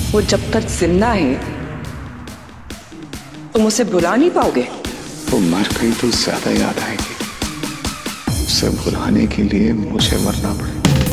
वो जब तक जिंदा है तुम उसे भुला नहीं पाओगे। वो मर गई तो ज्यादा याद आएगी। उसे भुलाने के लिए मुझे मरना पड़ेगा।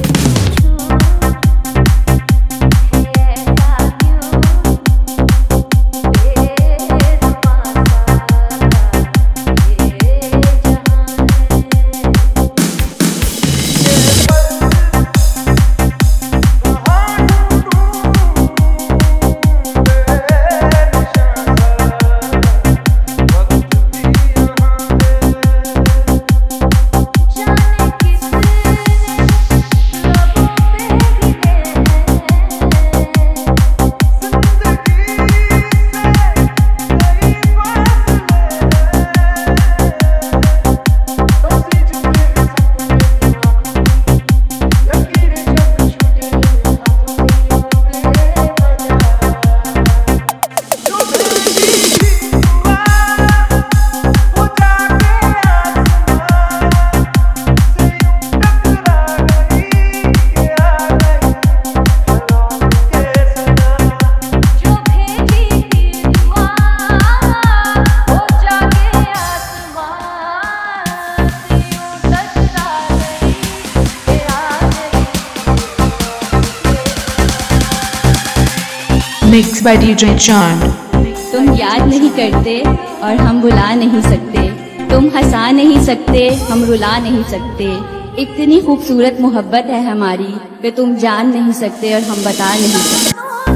Mixed by DJ Chand। तुम याद नहीं करते और हम भुला नहीं सकते, तुम हंसा नहीं सकते हम रुला नहीं सकते। इतनी खूबसूरत मोहब्बत है हमारी कि तुम जान नहीं सकते और हम बता नहीं सकते।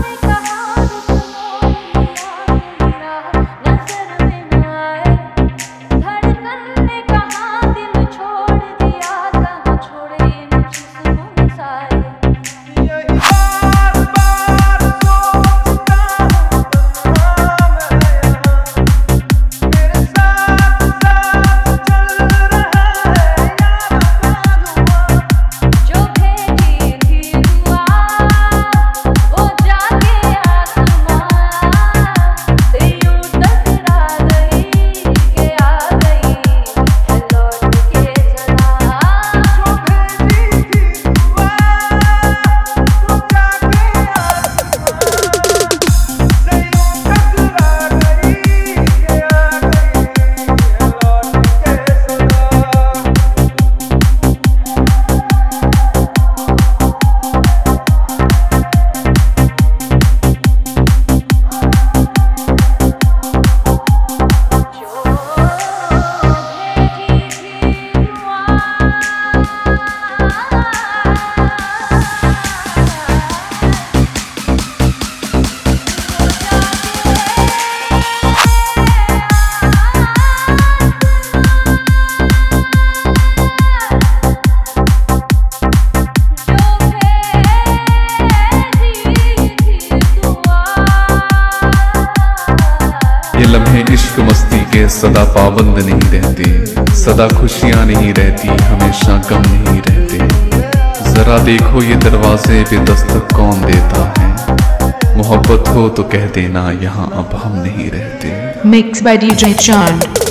लम्हे इश्क मस्ती के सदा पाबंद नहीं रहते, सदा खुशियां नहीं रहती, हमेशा गम नहीं रहते। जरा देखो ये दरवाजे पे दस्तक कौन देता है, मोहब्बत हो तो कह देना यहाँ अब हम नहीं रहते। Mixed by DJ Chand।